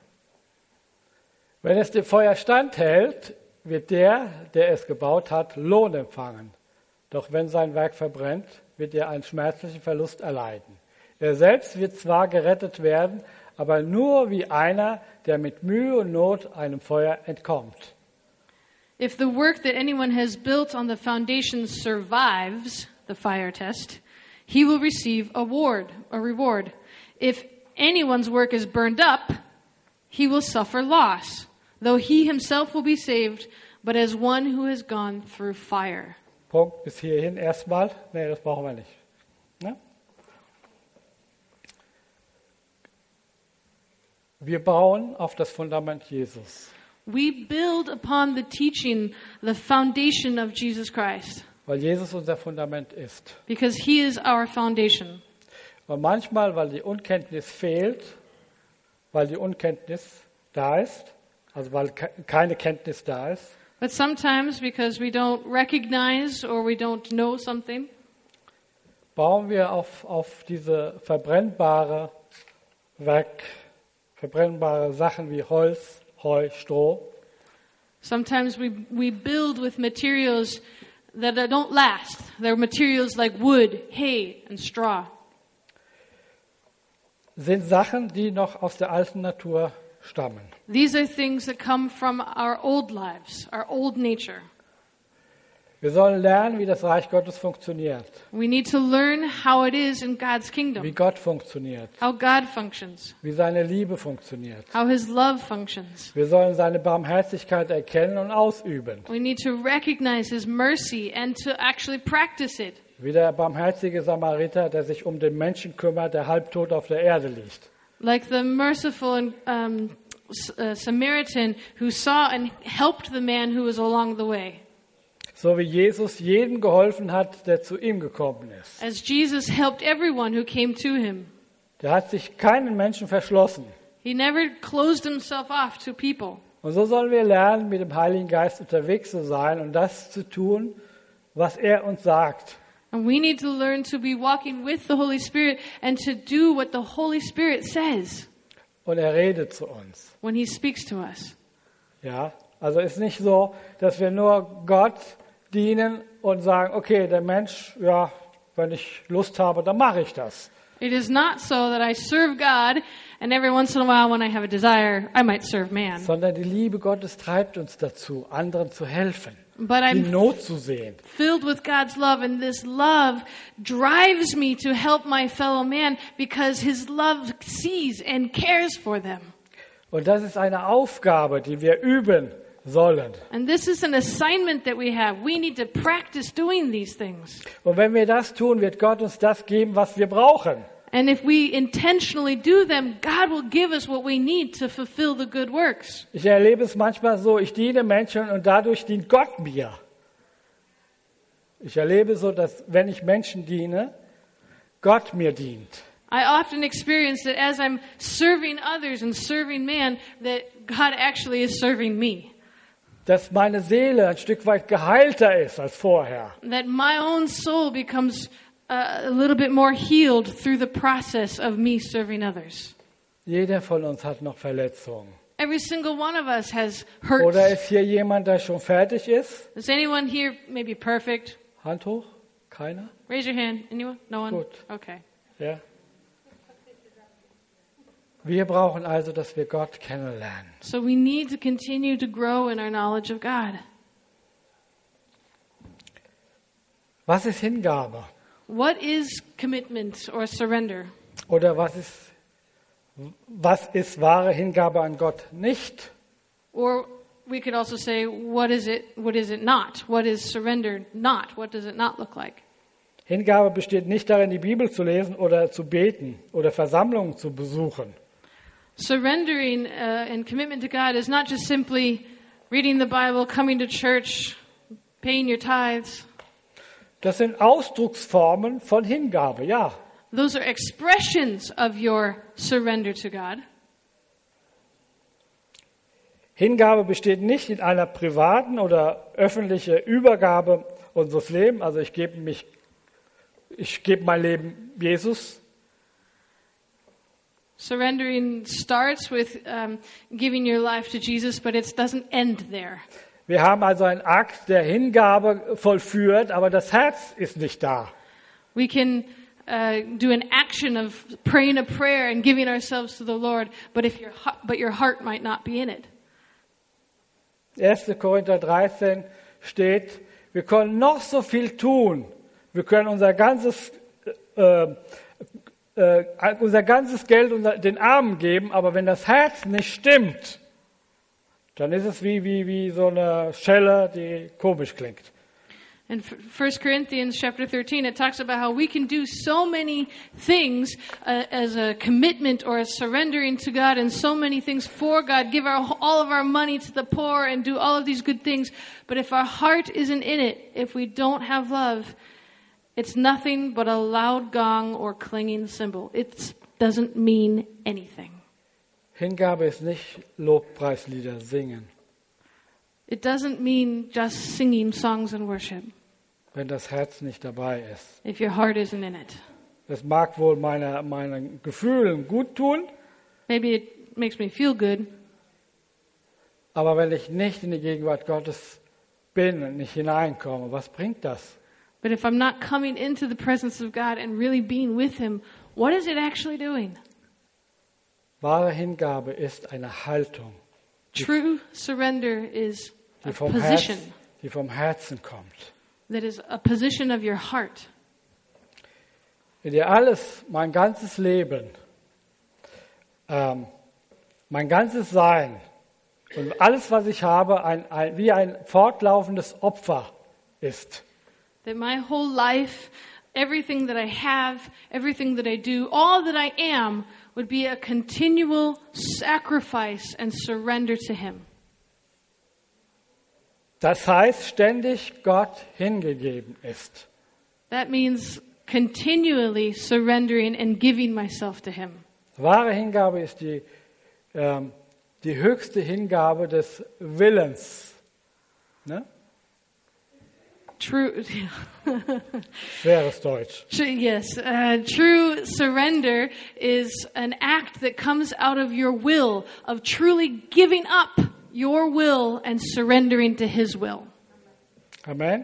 Wenn es dem Feuer standhält, wird der, der es gebaut hat, Lohn empfangen. Doch wenn sein Werk verbrennt, wird er einen schmerzlichen Verlust erleiden. Er selbst wird zwar gerettet werden, aber nur wie einer, der mit Mühe und Not einem Feuer entkommt. If the work that anyone has built on the foundation survives the fire test, he will receive a reward, a reward. If anyone's work is burned up, he will suffer loss, though he himself will be saved, but as one who has gone through fire. Punkt, bis hierhin erstmal. Nee, das brauchen wir nicht. Ne? Wir bauen auf das Fundament Jesus. We build upon the teaching, the foundation of Jesus Christ, Weil Jesus unser Fundament ist. because he is our foundation. Und manchmal, weil die Unkenntnis fehlt, weil die Unkenntnis da ist, also weil ke- keine Kenntnis da ist, But sometimes, because we don't recognize or we don't know something, bauen wir auf, auf diese verbrennbare Werk, verbrennbare Sachen wie Holz, Heu, Stroh. sometimes we, we build with materials that don't last. They're materials like wood, hay, and straw. Sind Sachen, die noch aus der alten Natur stammen. These are things that come from our old lives, our old nature. Wir sollen lernen, wie das Reich Gottes funktioniert, We need to learn how it is in God's wie kingdom, Gott funktioniert, how God functions, wie seine Liebe funktioniert. how his love functions. Wir sollen seine Barmherzigkeit erkennen und ausüben. We need to recognize his mercy and to actually practice it. Wie der barmherzige Samariter, der sich um den Menschen kümmert, der halbtot auf der Erde liegt. Like the merciful and, um, S- uh, Samaritan who saw and helped the man who was along the way. So wie Jesus jedem geholfen hat, der zu ihm gekommen ist. As Jesus helped everyone who came to him. Der hat sich keinen Menschen verschlossen. He never closed himself off to people. Und so sollen wir lernen, mit dem Heiligen Geist unterwegs zu sein und das zu tun, was er uns sagt. And we need to learn to be walking with the Holy Spirit and to do what the Holy Spirit says Und er redet zu uns. when he speaks to us. Ja, Also ist nicht so, dass wir nur Gott dienen und sagen, okay, der Mensch, ja, wenn ich Lust habe, dann mache ich das. It is not so that I serve God, and every once in a while when I have a desire, I might serve man. Sondern die Liebe Gottes treibt uns dazu, anderen zu helfen, But die I'm Not zu sehen. filled with God's love, and this love drives me to help my fellow man because his love sees and cares for them. Und das ist eine Aufgabe, die wir üben sollen. And this is an assignment that we have. We need to practice doing these things. Und wenn wir das tun, wird Gott uns das geben, was wir brauchen. And if we intentionally do them, God will give us what we need to fulfill the good works. Ich erlebe es manchmal so, ich diene Menschen und dadurch dient Gott mir. Ich erlebe so, dass wenn ich Menschen diene, Gott mir dient. I often experience that as I'm serving others and serving man, that God actually is serving me. Dass meine Seele ein Stück weit geheilter ist als vorher. That my own soul becomes uh, a little bit more healed through the process of me serving others. Jeder von uns hat noch Verletzungen. Every single one of us has hurts. Oder ist hier jemand, der schon fertig ist? Is anyone here maybe perfect? Hand hoch? Keiner? Raise your hand. Anyone? No one? Gut. Okay. Ja. Wir brauchen also, dass wir Gott kennenlernen. So we need to continue to grow in our knowledge of God. Was ist Hingabe? What is commitment or surrender? Oder was ist, was ist wahre Hingabe an Gott nicht? Or we could also say, what is it, what is it not? What is surrender not? What does it not look like? Hingabe besteht nicht darin, die Bibel zu lesen oder zu beten oder Versammlungen zu besuchen. Surrendering uh, and commitment to God is not just simply reading the Bible, coming to church, paying your tithes. Das sind Ausdrucksformen von Hingabe, ja. Those are expressions of your surrender to God. Hingabe besteht nicht in einer privaten oder öffentlichen Übergabe unseres Lebens. Also ich gebe mich, ich gebe mein Leben Jesus. Surrendering starts with um, giving your life to Jesus, but it doesn't end there. Wir haben also einen Akt der Hingabe vollführt, aber das Herz ist nicht da. We can uh, do an action of praying a prayer and giving ourselves to the Lord, but if your hu- but your heart might not be in it. erster Korinther dreizehn steht, wir können noch so viel tun. Wir können unser ganzes, äh, äh, unser ganzes Geld unser, den Armen geben, aber wenn das Herz nicht stimmt, dann ist es wie, wie, wie so eine Schelle, die komisch klingt. In First Corinthians chapter thirteen, it talks about how we can do so many things uh, as a commitment or a surrendering to God and so many things for God, give our, all of our money to the poor and do all of these good things. But if our heart isn't in it, if we don't have love, it's nothing but a loud gong or clanging cymbal. It doesn't mean anything. Hingabe ist nicht Lobpreislieder singen, It doesn't mean just singing songs and worship wenn das Herz nicht dabei ist. if your heart isn't in it. Das mag wohl meine, meinen Gefühlen gut tun, Maybe it makes me feel good, aber wenn ich nicht in die Gegenwart Gottes bin und nicht hineinkomme, was bringt das? but if I'm not coming into the presence of God and really being with Him, what is it actually doing? Wahre Hingabe ist eine Haltung, True surrender is a die vom, position. Herz, die vom Herzen kommt. That is a position of your heart. In der alles, mein ganzes Leben, ähm, mein ganzes Sein und alles, was ich habe, ein, ein, wie ein fortlaufendes Opfer ist. That my whole life, everything that I have, everything that I do, all that I am would be a continual sacrifice and surrender to Him. Das heißt, ständig Gott hingegeben ist. That means continually surrendering and giving myself to Him. Wahre Hingabe ist die, ähm, die höchste Hingabe des Willens. Ne? True, Schweres Deutsch. true yes, uh, true surrender is an act that comes out of your will, of truly giving up your will and surrendering to His will. Amen.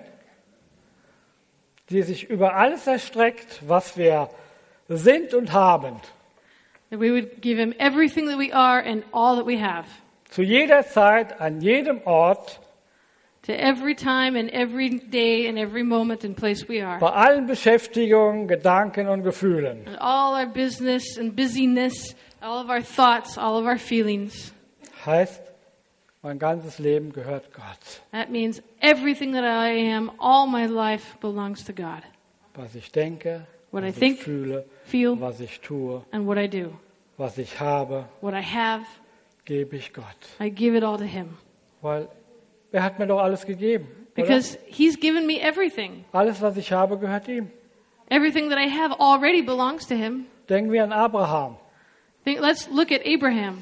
Die sich über alles erstreckt, was wir sind und haben. That we would give Him everything that we are and all that we have. Zu jeder Zeit, an jedem Ort, To every time and every day and every moment and place we are. bei allen Beschäftigungen, Gedanken und Gefühlen. And all our business and busyness, all of our thoughts, all of our feelings. Heißt, mein ganzes Leben gehört Gott. That means everything that I am, all my life belongs to God. Was ich denke, What I was ich think, fühle, feel, was ich tue, and what I do. was ich habe, What I have, gebe ich Gott. I give it all to Him. Weil er hat mir doch alles gegeben. Oder? Because He's given me everything. Alles, was ich habe, gehört ihm. Everything that I have already belongs to Him. Denken wir an Abraham. Think, let's look at Abraham.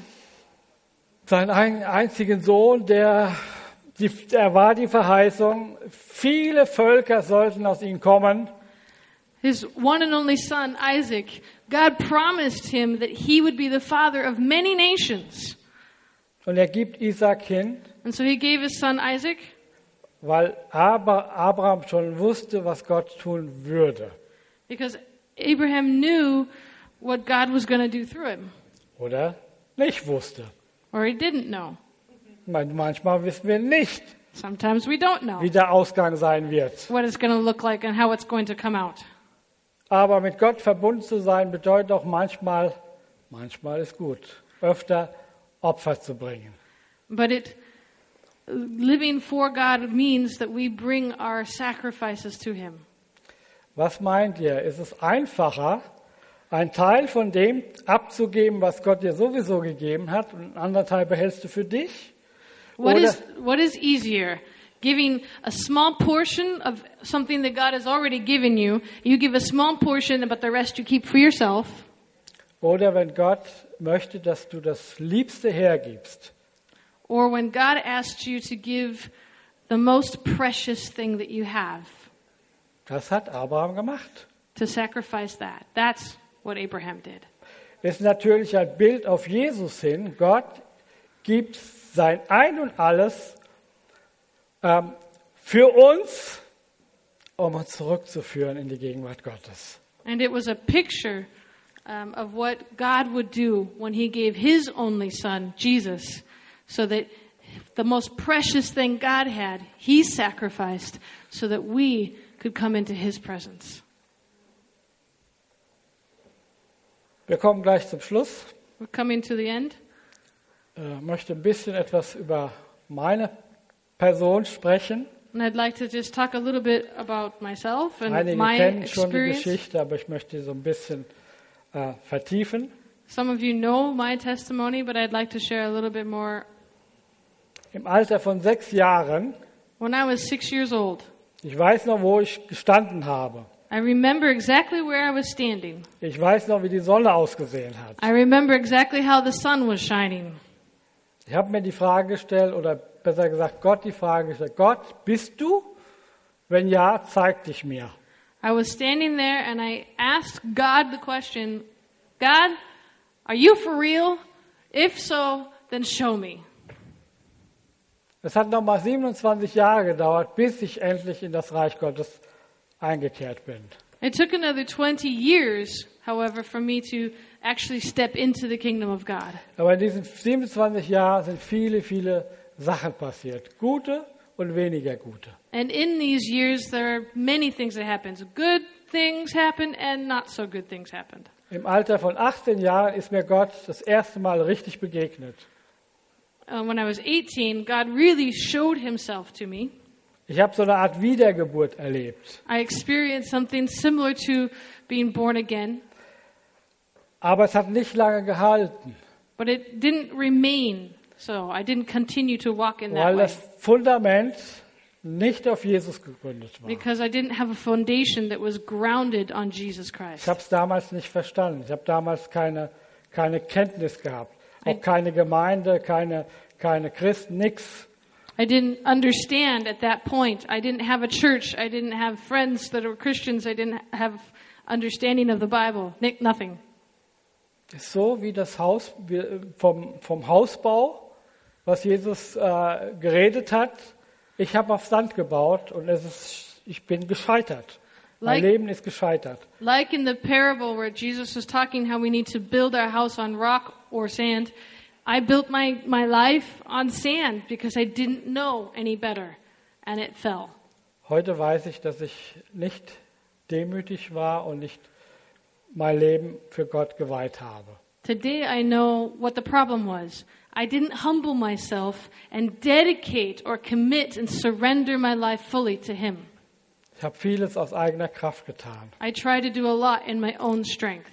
Sein ein, einzigen Sohn, der, die, er war die Verheißung, viele Völker sollten aus ihm kommen. His one and only son, Isaac, God promised him that he would be the father of many nations. Und er gibt Isaac hin, And so He gave His son Isaac weil Abraham schon wusste, was Gott tun würde. because Abraham knew what God was going to do through him. Oder nicht wusste. Or he didn't know. Manchmal wissen wir nicht, Sometimes we don't know wie der Ausgang sein wird. what it's going to look like and how it's going to come out. Aber mit Gott verbunden zu sein, bedeutet auch manchmal, manchmal ist gut, öfter Opfer zu bringen. But it living for God means that we bring our sacrifices to Him. Was meint ihr? Ist es einfacher, einen Teil von dem abzugeben, was Gott dir sowieso gegeben hat, und einen anderen Teil behältst du für dich? What Oder, is what is easier? Giving a small portion of something that God has already given you. You give a small portion, but the rest you keep for yourself. oder wenn Gott möchte, dass du das Liebste hergibst, Or when God asks you to give the most precious thing that you have, das hat Abraham gemacht. to sacrifice that. That's what Abraham did. Ist natürlich ein Bild auf Jesus hin. Gott gibt sein Ein und Alles ähm, für uns, um uns zurückzuführen in die Gegenwart Gottes. And it was a picture um, of what God would do when He gave His only Son, Jesus, so that the most precious thing God had, He sacrificed so that we could come into His presence. Wir kommen gleich zum Schluss. We're coming to the end. Ich äh, möchte ein bisschen etwas über meine Person sprechen. And I'd like to just talk a little bit about myself and Einige my kennen schon die experience. Geschichte, aber ich möchte sie so ein bisschen äh, vertiefen. Some of you know my testimony, but I'd like to share a little bit more. Im Alter von sechs Jahren, When I was six years old, ich weiß noch, wo ich gestanden habe. I remember exactly where I was standing. Ich weiß noch, wie die Sonne ausgesehen hat. I remember exactly how the sun was shining. Ich habe mir die Frage gestellt, oder besser gesagt Gott die Frage gestellt, Gott, bist du? Wenn ja, zeig dich mir. I was standing there and I asked God the question, God, are you for real? If so, then show me. Es hat nochmal siebenundzwanzig Jahre gedauert, bis ich endlich in das Reich Gottes eingekehrt bin. It took another twenty years, however, for me to actually step into the kingdom of God. Aber in diesen siebenundzwanzig Jahren sind viele, viele Sachen passiert. Gute und weniger gute. And in these years, there are many things that happened. Good things happened and not so good things happened. Im Alter von achtzehn Jahren ist mir Gott das erste Mal richtig begegnet. Uh, when I was eighteen, God really showed Himself to me. Ich habe so eine Art Wiedergeburt erlebt. I experienced something similar to being born again, Aber es hat nicht lange gehalten, but it didn't remain so. I didn't continue to walk in that weil way das Fundament nicht auf Jesus gegründet war. because I didn't have a foundation that was grounded on Jesus Ich Christ. habe es damals nicht verstanden. Ich habe damals keine, keine Kenntnis gehabt. Auch Ein- keine Gemeinde, keine, keine Christen, nix. I didn't understand at that point. I didn't have a church. I didn't have friends that were Christians. I didn't have understanding of the Bible. Nick, nothing. Das ist so wie das Haus wie, vom, vom Hausbau was Jesus äh, geredet hat. Ich habe auf Sand gebaut und es ist, ich bin gescheitert. Mein Like- Leben ist gescheitert. Like in the parable where Jesus was talking how we need to build our house on rock or sand, I built my, my life on sand because I didn't know any better, and it fell. Heute weiß ich, dass ich nicht demütig war und nicht mein Leben für Gott geweiht habe. Today I know what the problem was. I didn't humble myself and dedicate or commit and surrender my life fully to Him. Ich habe vieles aus eigener Kraft getan. I tried to do a lot in my own strength.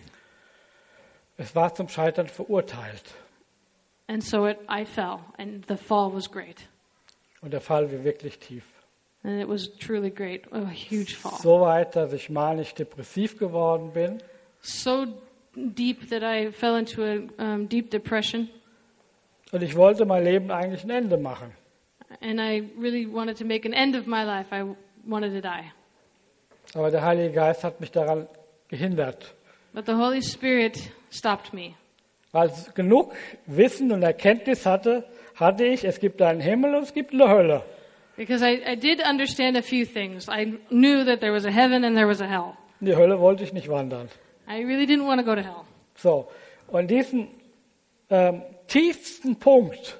Es war zum Scheitern verurteilt. And so it, I fell, and the fall was great. Und der Fall war wirklich tief. And it was truly great, a huge fall. So weit, dass ich manisch depressiv geworden bin. So deep that I fell into a um, deep depression, Und ich wollte mein Leben eigentlich ein Ende machen. and I really wanted to make an end of my life. I wanted to die. Aber der Heilige Geist hat mich daran gehindert. But the Holy Spirit stopped me. Weil ich genug Wissen und Erkenntnis hatte, hatte ich, es gibt einen Himmel und es gibt eine Hölle. Because I, I did understand a few things. I knew that there was a heaven and there was a hell. In die Hölle wollte ich nicht wandern. I really didn't want to go to hell. So, und diesen ähm, tiefsten Punkt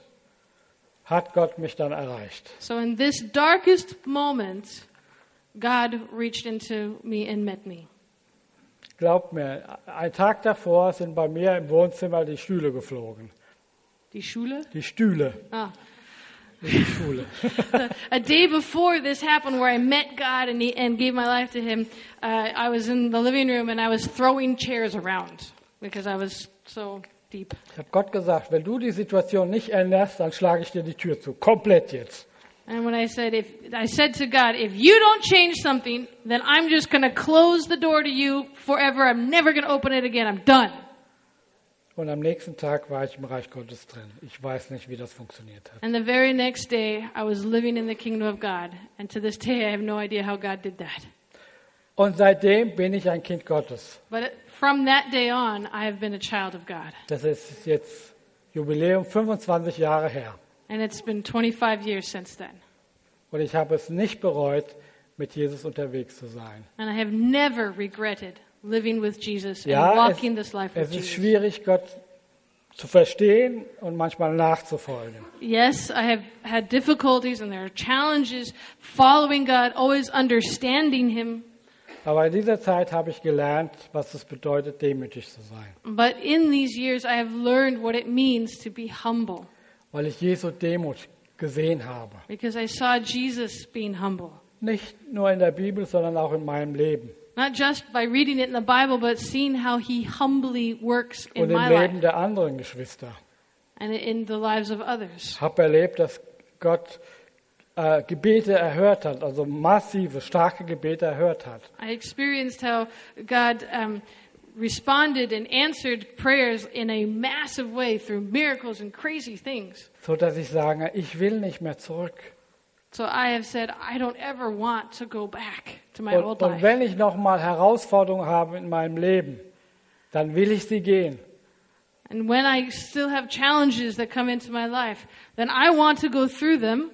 hat Gott mich dann erreicht. So in this darkest moment, God reached into me and met me. Glaubt mir, ein Tag davor sind bei mir im Wohnzimmer die Stühle geflogen. Die Schule? Die Stühle, Ah. nicht die Schule. A day before this happened where I met God and, he, and gave my life to Him, uh, I was in the living room and I was throwing chairs around because I was so deep. Ich habe Gott gesagt, wenn du die Situation nicht änderst, dann schlage ich dir die Tür zu. Komplett jetzt. And when I said, if I said to God, if you don't change something, then I'm just going to close the door to you forever. I'm never going to open it again. I'm done. Und am nächsten Tag war ich im Reich Gottes drin. Ich weiß nicht, wie das funktioniert hat. And the very next day, I was living in the kingdom of God. And to this day, I have no idea how God did that. Und seitdem bin ich ein Kind Gottes. But from that day on, I have been a child of God. Das ist jetzt Jubiläum fünfundzwanzig Jahre her. And it's been twenty-five years since then. Und ich habe es nicht bereut, mit Jesus unterwegs zu sein. And I have never regretted living with Jesus and Ja, walking this life es with ist Jesus. schwierig, Gott zu verstehen und manchmal nachzufolgen. Yes, I have had difficulties and there are challenges following God, always understanding Him. Aber in dieser Zeit habe ich gelernt, was es bedeutet, demütig zu sein. But in these years, I have learned what it means to be humble Weil ich Jesu Demut gesehen habe. because I saw Jesus being humble. Nicht nur in der Bibel, sondern auch in meinem Leben. Not just by reading it in the Bible, but seeing how He humbly works in Und im my Leben life der anderen Geschwister. and in the lives of others. Ich habe erlebt, dass Gott äh, Gebete erhört hat, also massive, starke Gebete erhört hat. I experienced how God um, responded and answered prayers in a massive way through miracles and crazy things. So dass ich sage, ich will nicht mehr zurück. So I have said, I don't ever want to go back to my Und, old und life. wenn ich nochmal Herausforderungen habe in meinem Leben, dann will ich sie gehen. And when I still have challenges that come into my life, then I want to go through them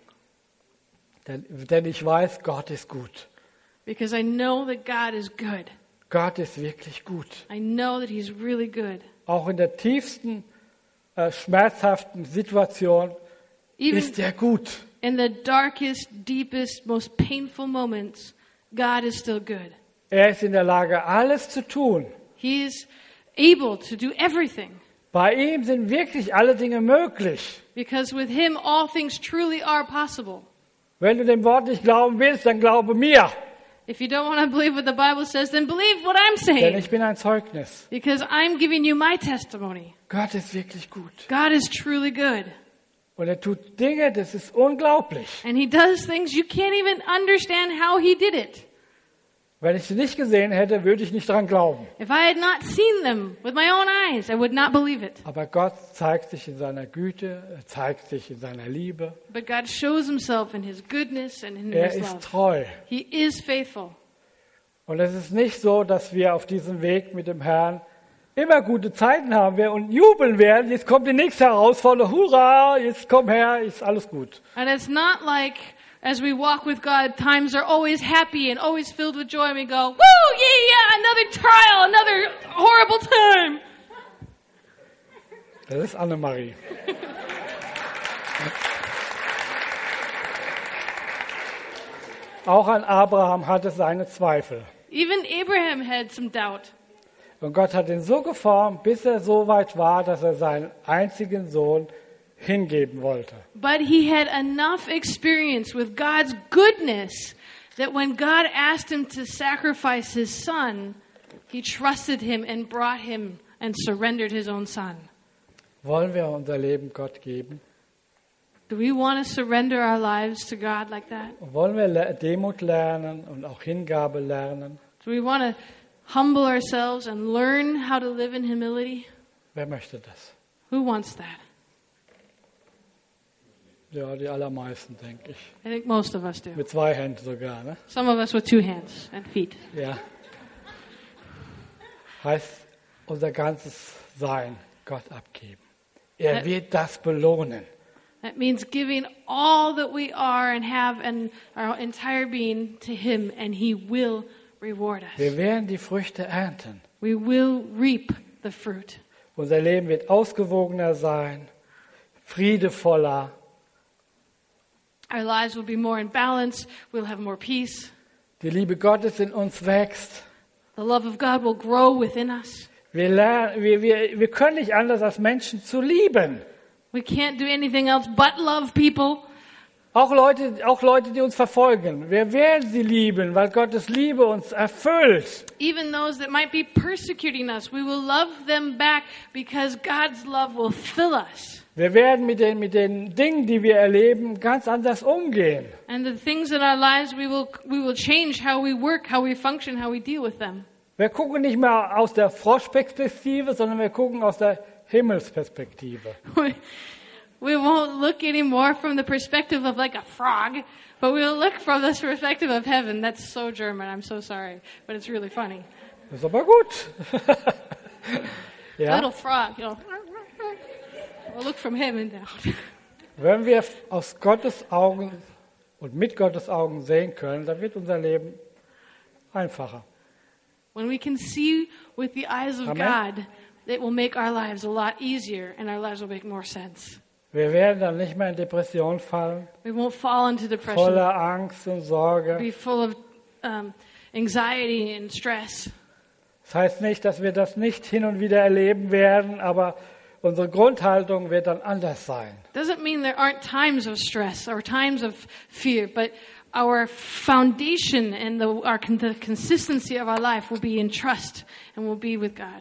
Denn, denn ich weiß, Gott ist gut. because I know that God is good. Gott ist wirklich gut. I know that He's really good. Auch in der tiefsten, äh, schmerzhaften Situation Even ist er gut. in the darkest, deepest, most painful moments, God is still good. Er ist in der Lage, alles zu tun. He is able to do everything Bei ihm sind wirklich alle Dinge möglich. because with Him all things truly are possible. Wenn du dem Wort nicht glauben willst, dann glaube mir. If you don't want to believe what the Bible says, then believe what I'm Denn saying ich bin ein Zeugnis. because I'm giving you my testimony. Gott ist wirklich gut. God is truly good. Und er tut Dinge, das ist unglaublich. And He does things you can't even understand how He did it. Wenn ich sie nicht gesehen hätte, würde ich nicht dran glauben. If I had not seen them with my own eyes, I would not believe it. Aber Gott zeigt sich in seiner Güte, er zeigt sich in seiner Liebe. But God shows Himself in His goodness and in Er His ist love. treu. He is faithful. Und es ist nicht so, dass wir auf diesem Weg mit dem Herrn immer gute Zeiten haben werden und jubeln werden. Jetzt kommt die nächste Herausforderung. Hurra, jetzt komm her, ist alles gut. And it's not like as we walk with God, times are always happy and always filled with joy and we go, woo, yeah, yeah, another trial, another horrible time. Das ist Annemarie. Auch an Abraham hatte seine Zweifel. Even Abraham had some doubt. Und Gott hat ihn so geformt, bis er so weit war, dass er seinen einzigen Sohn hingeben wollte. But he had enough experience with God's goodness that when God asked him to sacrifice his son, he trusted him and brought him and surrendered his own son. Wollen wir unser Leben Gott geben? Do we want to surrender our lives to God like that? Und wollen wir Le- Demut lernen und auch Hingabe lernen? Do we want to humble ourselves and learn how to live in humility? Wer möchte das? Who wants that? Ja, die allermeisten, denke ich. I think most of us do. Mit zwei Händen sogar, ne? Some of us with two hands and feet. Ja. Heißt, unser ganzes Sein Gott abgeben. Er wird das belohnen. That means giving all that we are and have and our entire being to Him, and He will reward us. Wir werden die Früchte ernten. We will reap the fruit. Unser Leben wird ausgewogener sein, friedevoller. Our lives will be more in balance. We'll have more peace. Die Liebe Gottes in uns wächst. The love of God will grow within us. Wir, lernen, wir, wir, wir können nicht anders, als Menschen zu lieben. We can't do anything else but love people. Auch Leute, auch Leute, die uns verfolgen. Wir werden sie lieben, weil Gottes Liebe uns erfüllt. Even those that might be persecuting us, we will love them back because God's love will fill us. Wir werden mit den, mit den Dingen, die wir erleben, ganz anders umgehen. And the things in our lives, we will we will change how we work, how we function, how we deal with them. Wir gucken nicht mehr aus der Froschperspektive, sondern wir gucken aus der Himmelsperspektive. We, we won't look anymore from the perspective of like a frog, but we'll look from the perspective of heaven. That's so German, I'm so sorry, but it's really funny. Das ist aber gut. Ja? Little frog, you know. We'll look from heaven down. Wenn wir aus Gottes Augen und mit Gottes Augen sehen können, dann wird unser Leben einfacher. When we can see with the eyes of Amen. God, it will make our lives a lot easier and our lives will make more sense. Wir werden dann nicht mehr in Depression fallen, We won't fall into depression, voller Angst und Sorge. be full of um, anxiety and stress. Das heißt nicht, dass wir das nicht hin und wieder erleben werden, aber unsere Grundhaltung wird dann anders sein. Doesn't mean there aren't times of stress or times of fear, but our foundation and the, our, the consistency of our life will be in trust and will be with God.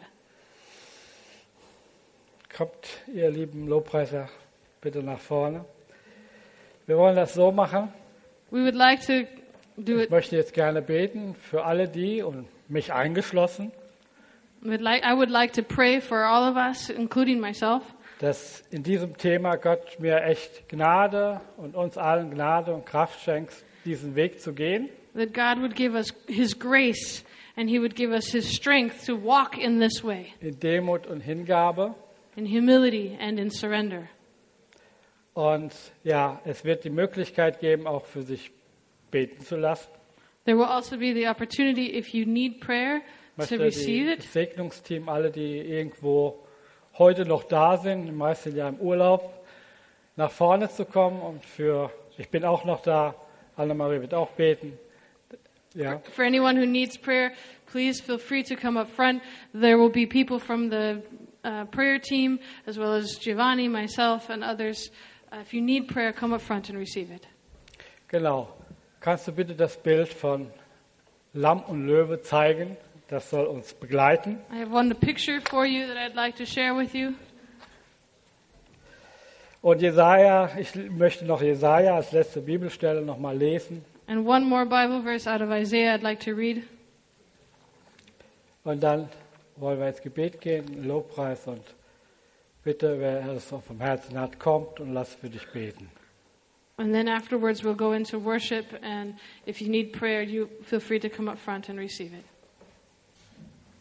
Kommt, ihr lieben Lobpreiser, bitte nach vorne. Wir wollen das so machen. We would like to do Ich it. möchte jetzt gerne beten für alle die und mich eingeschlossen, We'd like, I would like to pray for all of us, including myself, dass in diesem Thema Gott mir echt Gnade und uns allen Gnade und Kraft schenkt, diesen Weg zu gehen. that God would give us His grace and He would give us His strength to walk in this way, In Demut und Hingabe. in humility and in surrender. Und ja, es wird die Möglichkeit geben, auch für sich beten zu lassen. There will also be the opportunity, if you need prayer, Ich to möchte receive die, it. das Segnungsteam, alle, die irgendwo heute noch da sind, die meisten ja im Urlaub, nach vorne zu kommen. Und für, ich bin auch noch da, Annemarie wird auch beten. Ja. For anyone who needs prayer, please feel free to come up front. There will be people from the uh, prayer team, as well as Giovanni, myself, and others. Uh, if you need prayer, come up front and receive it. Genau. Kannst du bitte das Bild von Lamm und Löwe zeigen? Das soll uns begleiten. I have one picture for you that I'd like to share with you. Und Jesaja, ich möchte noch Jesaja als letzte Bibelstelle noch mal lesen. And one more Bible verse out of Isaiah I'd like to read. Und dann wollen wir ins Gebet gehen, Lobpreis, und bitte, wer es auf dem Herzen hat, kommt und lass für dich beten. And then afterwards we'll go into worship, and if you need prayer, you feel free to come up front and receive it.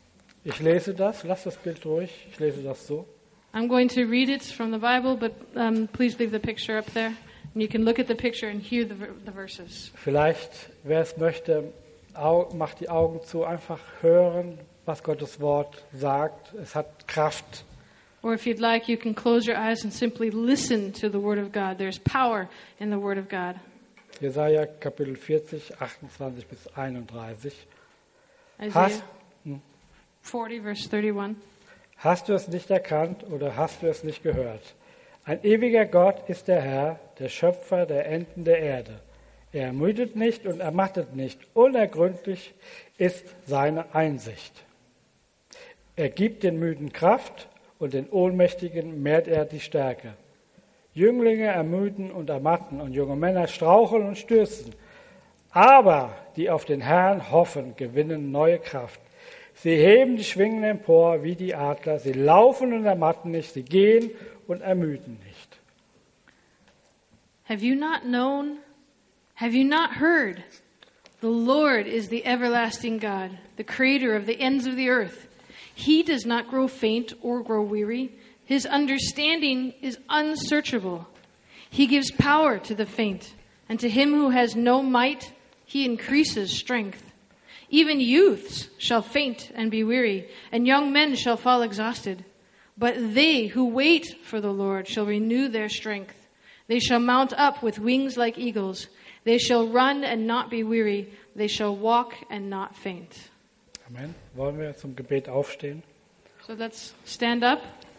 Ich lese das, lass das Bild ruhig, ich lese das so. I'm going to read it from the Bible, but um, please leave the picture up there. And you can look at the picture and hear the, the verses. Vielleicht, wer es möchte, au- macht die Augen zu, einfach hören, was Gottes Wort sagt. Es hat Kraft. Or if you'd like, you can close your eyes and simply listen to the Word of God. There's power in the Word of God. Jesaja Kapitel vierzig, achtundzwanzig bis einunddreißig. Isaiah Hast, forty, verse thirty-one. hast du es nicht erkannt oder hast du es nicht gehört? Ein ewiger Gott ist der Herr, der Schöpfer der Enden der Erde. Er ermüdet nicht und ermattet nicht. Unergründlich ist seine Einsicht. Er gibt den Müden Kraft und den Ohnmächtigen mehrt er die Stärke. Jünglinge ermüden und ermatten und junge Männer straucheln und stürzen. Aber die auf den Herrn hoffen, gewinnen neue Kraft. Sie heben die Schwingen empor wie die Adler. Sie laufen und ermatten nicht. Sie gehen und ermüden nicht. Have you not known? Have you not heard? The Lord is the everlasting God, the creator of the ends of the earth. He does not grow faint or grow weary. His understanding is unsearchable. He gives power to the faint, and to him who has no might, he increases strength. Even youths shall faint and be weary, and young men shall fall exhausted. But they who wait for the Lord shall renew their strength. They shall mount up with wings like eagles. They shall run and not be weary. They shall walk and not faint. Amen. Wollen wir zum Gebet aufstehen? So let's stand up.